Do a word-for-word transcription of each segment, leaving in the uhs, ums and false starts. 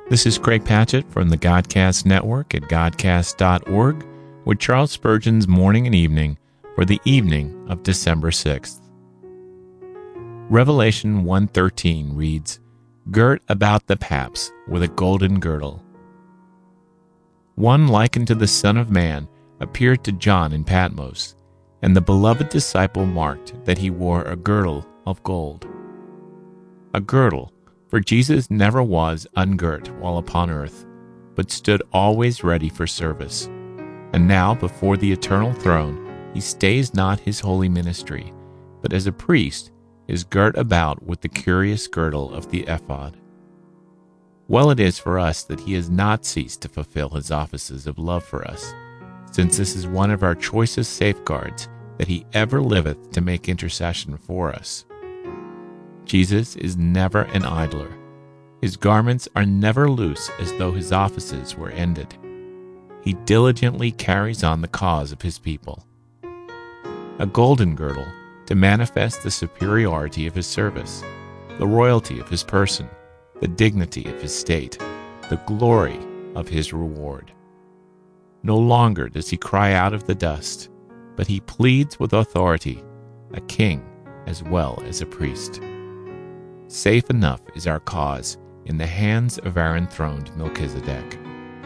This is Craig Patchett from the Godcast Network at godcast dot org with Charles Spurgeon's Morning and Evening for the evening of December sixth. Revelation one thirteen reads, "Girt about the paps with a golden girdle." One likened to the Son of Man appeared to John in Patmos, and the beloved disciple marked that he wore a girdle of gold. A girdle, for Jesus never was ungirt while upon earth, but stood always ready for service. And now, before the eternal throne, he stays not his holy ministry, but as a priest is girt about with the curious girdle of the ephod. Well it is for us that he has not ceased to fulfill his offices of love for us, since this is one of our choicest safeguards, that he ever liveth to make intercession for us. Jesus is never an idler. His garments are never loose as though his offices were ended. He diligently carries on the cause of his people. A golden girdle to manifest the superiority of his service, the royalty of his person, the dignity of his state, the glory of his reward. No longer does he cry out of the dust, but he pleads with authority, a king as well as a priest. Safe enough is our cause in the hands of our enthroned Melchizedek.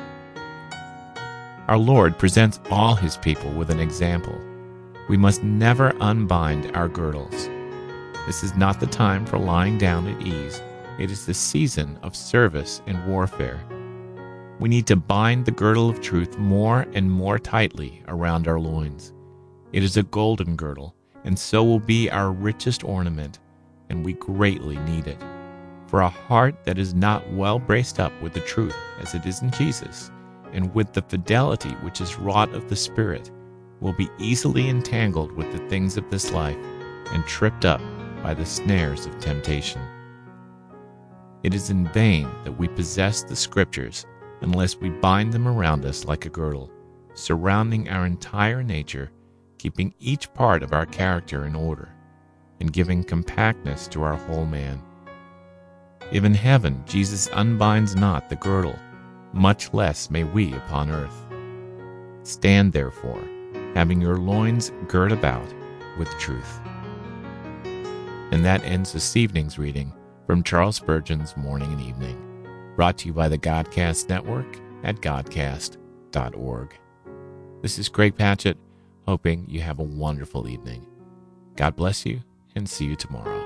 Our Lord presents all his people with an example. We must never unbind our girdles. This is not the time for lying down at ease. It is the season of service and warfare. We need to bind the girdle of truth more and more tightly around our loins. It is a golden girdle, and so will be our richest ornament, and we greatly need it. For a heart that is not well braced up with the truth as it is in Jesus, and with the fidelity which is wrought of the Spirit, will be easily entangled with the things of this life and tripped up by the snares of temptation. It is in vain that we possess the Scriptures unless we bind them around us like a girdle, surrounding our entire nature, keeping each part of our character in order, and giving compactness to our whole man. If in heaven Jesus unbinds not the girdle, much less may we upon earth. Stand therefore, having your loins girt about with truth. And that ends this evening's reading from Charles Spurgeon's Morning and Evening, brought to you by the Godcast Network at godcast dot org. This is Craig Patchett, hoping you have a wonderful evening. God bless you, and see you tomorrow.